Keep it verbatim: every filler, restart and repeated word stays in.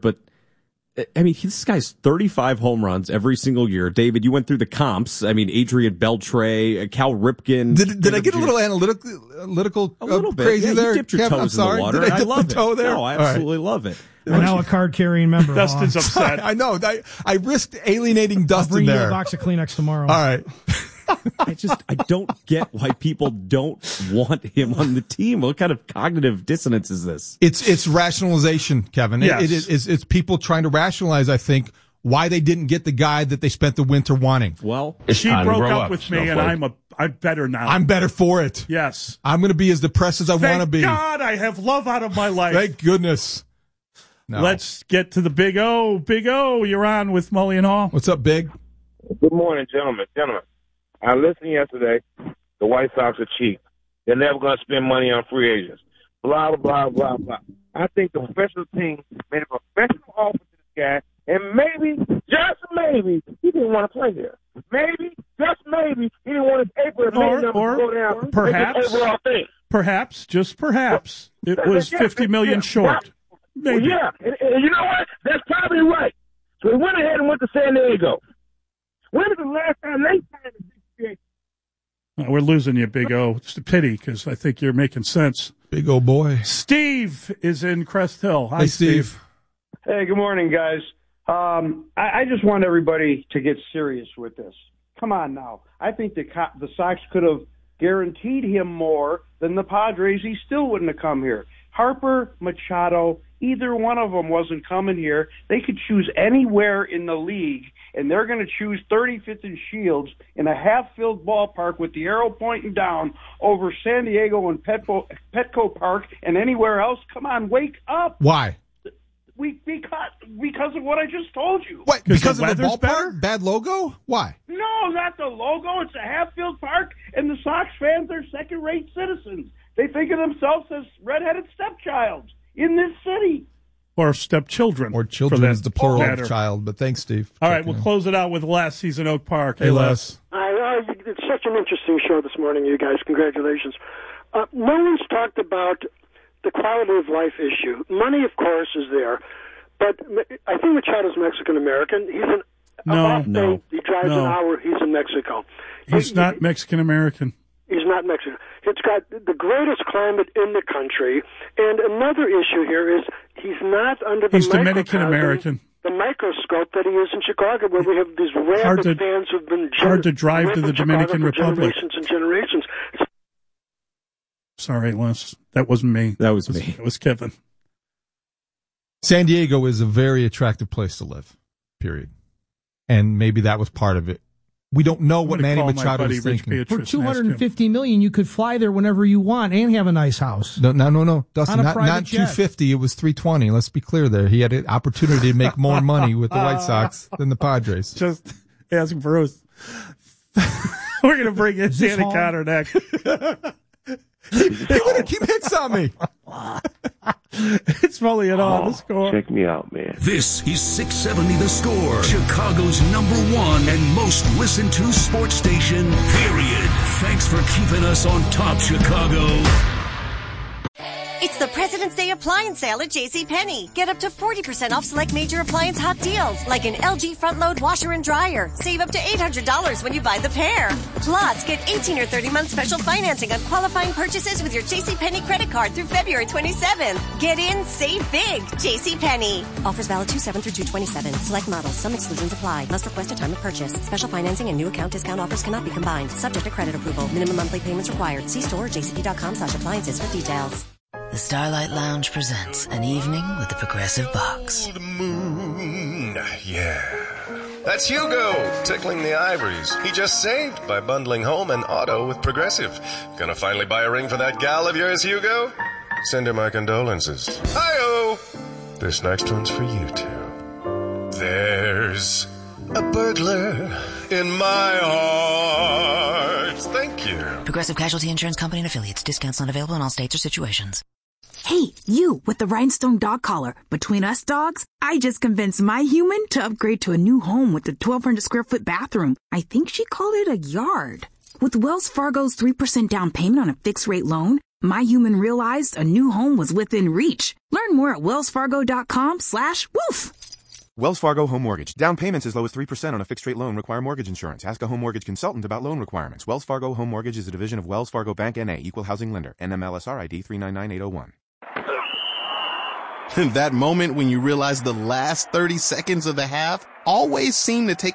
but I mean, this guy's thirty-five home runs every single year. David, you went through the comps. I mean, Adrian Beltre, Cal Ripken. Did, did I get a little analytical, analytical a little uh, bit. crazy yeah, there? You dipped your Kev, toes I'm sorry. in the water. Did I, I dip love my toe it. there? No, I absolutely right. love it. We're now a card-carrying member. Dustin's upset. I know. I, I risked alienating Dustin I'll bring there. you a box of Kleenex tomorrow. All right. I just, I don't get why people don't want him on the team. What kind of cognitive dissonance is this? It's it's rationalization, Kevin. Yes. It, it is it's people trying to rationalize, I think, why they didn't get the guy that they spent the winter wanting. Well, she broke up, up with me, and I'm a I'm better now. I'm better for it. Yes. I'm going to be as depressed as I want to be. Thank God I have love out of my life. Thank goodness. No. Let's get to the Big O. Big O, you're on with Mully and Hall. What's up, Big? Good morning, gentlemen. Gentlemen, I listened yesterday. The White Sox are cheap. They're never going to spend money on free agents. Blah, blah, blah, blah. I think the professional team made a professional offer to this guy, and maybe, just maybe, he didn't want to play there. Maybe, just maybe, he didn't want his paper or, or, to go down. Or perhaps, overall thing. perhaps, just perhaps, it was fifty million dollars short. Well, Maybe. yeah, and, and you know what? That's probably right. So he went ahead and went to San Diego. When was the last time they signed a big free agent? Uh, we're losing you, Big O. It's a pity because I think you're making sense. Big O boy. Steve is in Crest Hill. Hi, hey, Steve. Steve. Hey, good morning, guys. Um, I, I just want everybody to get serious with this. Come on now. I think the the Sox could have guaranteed him more than the Padres. He still wouldn't have come here. Harper, Machado, either one of them wasn't coming here. They could choose anywhere in the league, and they're going to choose thirty-fifth and Shields in a half-filled ballpark with the arrow pointing down over San Diego and Petco, Petco Park and anywhere else. Come on, wake up. Why? We because because of what I just told you. What? Because the of the ballpark? Better? Bad logo? Why? No, not the logo. It's a half-filled park, and the Sox fans are second-rate citizens. They think of themselves as redheaded stepchilds in this city. Or stepchildren. Or children is the plural of child, but thanks, Steve. All right, we'll in. close it out with Les. He's in Oak Park. Hey, hey Les. I, uh, it's such an interesting show this morning, you guys. Congratulations. Uh, no one's talked about the quality of life issue. Money, of course, is there, but I think Machado's Mexican-American. He's an No, no. He drives no. an hour. He's in Mexico. He's he, not he, Mexican-American. He's not Mexican. It's got the greatest climate in the country. And another issue here is he's not under the He's Dominican-American. The microscope that he is in Chicago, where we have these rabid to, fans who've been hard to drive to the Dominican Republic. Generations and generations. Sorry, Les. That wasn't me. That was it was, me. It was Kevin. San Diego is a very attractive place to live, period. And maybe that was part of it. We don't know what Manny Machado is thinking. For two hundred fifty million dollars, you could fly there whenever you want and have a nice house. No, no, no, no. Dustin, not, not jet. two hundred fifty. It was three hundred twenty. Let's be clear there. He had an opportunity to make more money with the White Sox than the Padres. Just asking for us. We're going to bring in Danny Cotter next. He, he would have keep hits on me. It's Mully and Hall. The Score. Check me out, man. This is six seventy The Score, Chicago's number one and most listened to sports station, period. Thanks for keeping us on top, Chicago. It's the President's Day appliance sale at JCPenney. Get up to forty percent off select major appliance hot deals, like an L G front-load washer and dryer. Save up to eight hundred dollars when you buy the pair. Plus, get eighteen or thirty-month special financing on qualifying purchases with your JCPenney credit card through February twenty-seventh. Get in, save big. JCPenney. Offers valid two seven through two twenty-seven. Select models. Some exclusions apply. Must request a time of purchase. Special financing and new account discount offers cannot be combined. Subject to credit approval. Minimum monthly payments required. See store or jcp.com slash appliances for details. The Starlight Lounge presents an evening with the Progressive Box. Old moon, yeah. That's Hugo, tickling the ivories. He just saved by bundling home and auto with Progressive. Gonna finally buy a ring for that gal of yours, Hugo? Send her my condolences. Hi-oh! This next one's for you two. There's a burglar in my heart. Thank you. Progressive Casualty Insurance Company and Affiliates. Discounts not available in all states or situations. Hey, you with the rhinestone dog collar. Between us dogs, I just convinced my human to upgrade to a new home with a twelve hundred square foot bathroom. I think she called it a yard. With Wells Fargo's three percent down payment on a fixed rate loan, My Human realized a new home was within reach. Learn more at wellsfargo.com slash woof. Wells Fargo Home Mortgage. Down payments as low as three percent on a fixed-rate loan require mortgage insurance. Ask a home mortgage consultant about loan requirements. Wells Fargo Home Mortgage is a division of Wells Fargo Bank N A, Equal Housing Lender, N M L S R I D three nine nine eight oh one. That moment when you realize the last thirty seconds of the half always seem to take